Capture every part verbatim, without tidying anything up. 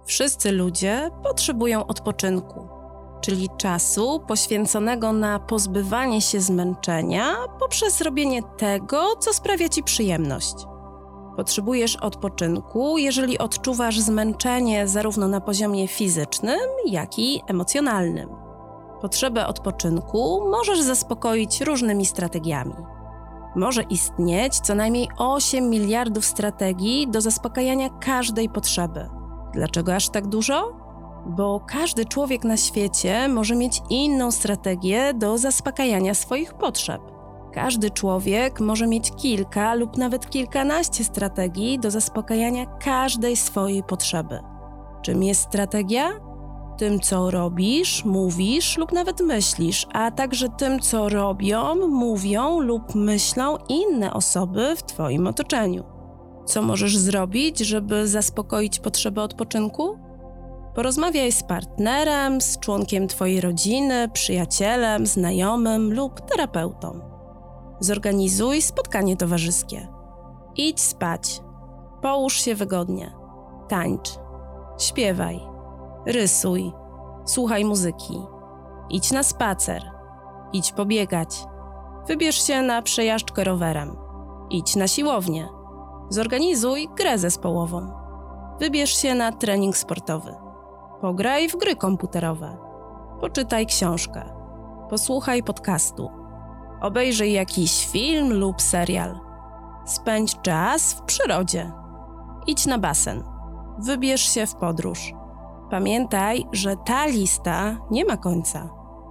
Wszyscy ludzie potrzebują odpoczynku, czyli czasu poświęconego na pozbywanie się zmęczenia poprzez robienie tego, co sprawia ci przyjemność. Potrzebujesz odpoczynku, jeżeli odczuwasz zmęczenie zarówno na poziomie fizycznym, jak i emocjonalnym. Potrzebę odpoczynku możesz zaspokoić różnymi strategiami. Może istnieć co najmniej osiem miliardów strategii do zaspokajania każdej potrzeby. Dlaczego aż tak dużo? Bo każdy człowiek na świecie może mieć inną strategię do zaspokajania swoich potrzeb. Każdy człowiek może mieć kilka lub nawet kilkanaście strategii do zaspokajania każdej swojej potrzeby. Czym jest strategia? Tym, co robisz, mówisz lub nawet myślisz, a także tym, co robią, mówią lub myślą inne osoby w twoim otoczeniu. Co możesz zrobić, żeby zaspokoić potrzebę odpoczynku? Porozmawiaj z partnerem, z członkiem twojej rodziny, przyjacielem, znajomym lub terapeutą. Zorganizuj spotkanie towarzyskie. Idź spać. Połóż się wygodnie. Tańcz. Śpiewaj. Rysuj. Słuchaj muzyki. Idź na spacer. Idź pobiegać. Wybierz się na przejażdżkę rowerem. Idź na siłownię. Zorganizuj grę zespołową. Wybierz się na trening sportowy. Pograj w gry komputerowe. Poczytaj książkę. Posłuchaj podcastu. Obejrzyj jakiś film lub serial. Spędź czas w przyrodzie. Idź na basen. Wybierz się w podróż. Pamiętaj, że ta lista nie ma końca.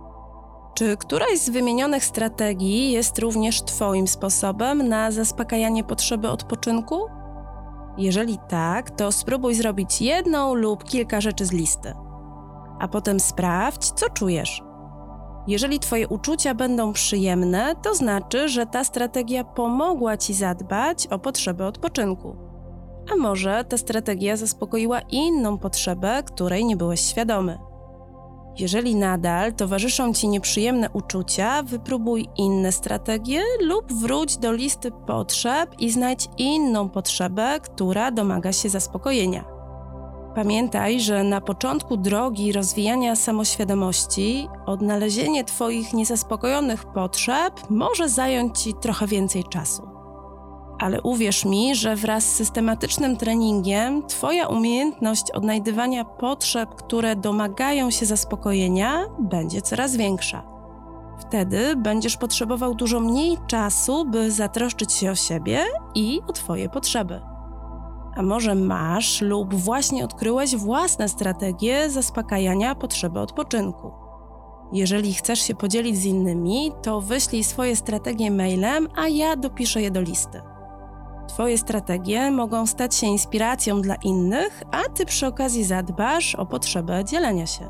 Czy któraś z wymienionych strategii jest również twoim sposobem na zaspokajanie potrzeby odpoczynku? Jeżeli tak, to spróbuj zrobić jedną lub kilka rzeczy z listy. A potem sprawdź, co czujesz. Jeżeli twoje uczucia będą przyjemne, to znaczy, że ta strategia pomogła ci zadbać o potrzebę odpoczynku. A może ta strategia zaspokoiła inną potrzebę, której nie byłeś świadomy. Jeżeli nadal towarzyszą ci nieprzyjemne uczucia, wypróbuj inne strategie lub wróć do listy potrzeb i znajdź inną potrzebę, która domaga się zaspokojenia. Pamiętaj, że na początku drogi rozwijania samoświadomości odnalezienie twoich niezaspokojonych potrzeb może zająć ci trochę więcej czasu. Ale uwierz mi, że wraz z systematycznym treningiem twoja umiejętność odnajdywania potrzeb, które domagają się zaspokojenia, będzie coraz większa. Wtedy będziesz potrzebował dużo mniej czasu, by zatroszczyć się o siebie i o twoje potrzeby. A może masz lub właśnie odkryłeś własne strategie zaspokajania potrzeby odpoczynku? Jeżeli chcesz się podzielić z innymi, to wyślij swoje strategie mailem, a ja dopiszę je do listy. Twoje strategie mogą stać się inspiracją dla innych, a ty przy okazji zadbasz o potrzebę dzielenia się.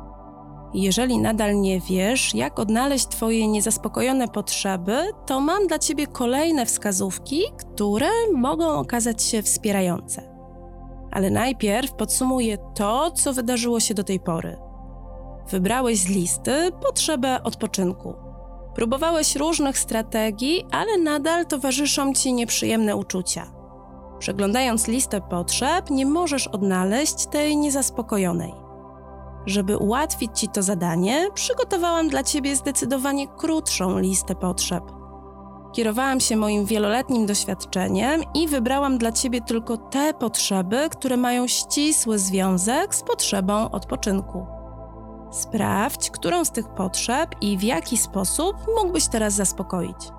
Jeżeli nadal nie wiesz, jak odnaleźć twoje niezaspokojone potrzeby, to mam dla ciebie kolejne wskazówki, które mogą okazać się wspierające. Ale najpierw podsumuję to, co wydarzyło się do tej pory. Wybrałeś z listy potrzebę odpoczynku. Próbowałeś różnych strategii, ale nadal towarzyszą ci nieprzyjemne uczucia. Przeglądając listę potrzeb, nie możesz odnaleźć tej niezaspokojonej. Żeby ułatwić ci to zadanie, przygotowałam dla ciebie zdecydowanie krótszą listę potrzeb. Kierowałam się moim wieloletnim doświadczeniem i wybrałam dla ciebie tylko te potrzeby, które mają ścisły związek z potrzebą odpoczynku. Sprawdź, którą z tych potrzeb i w jaki sposób mógłbyś teraz zaspokoić.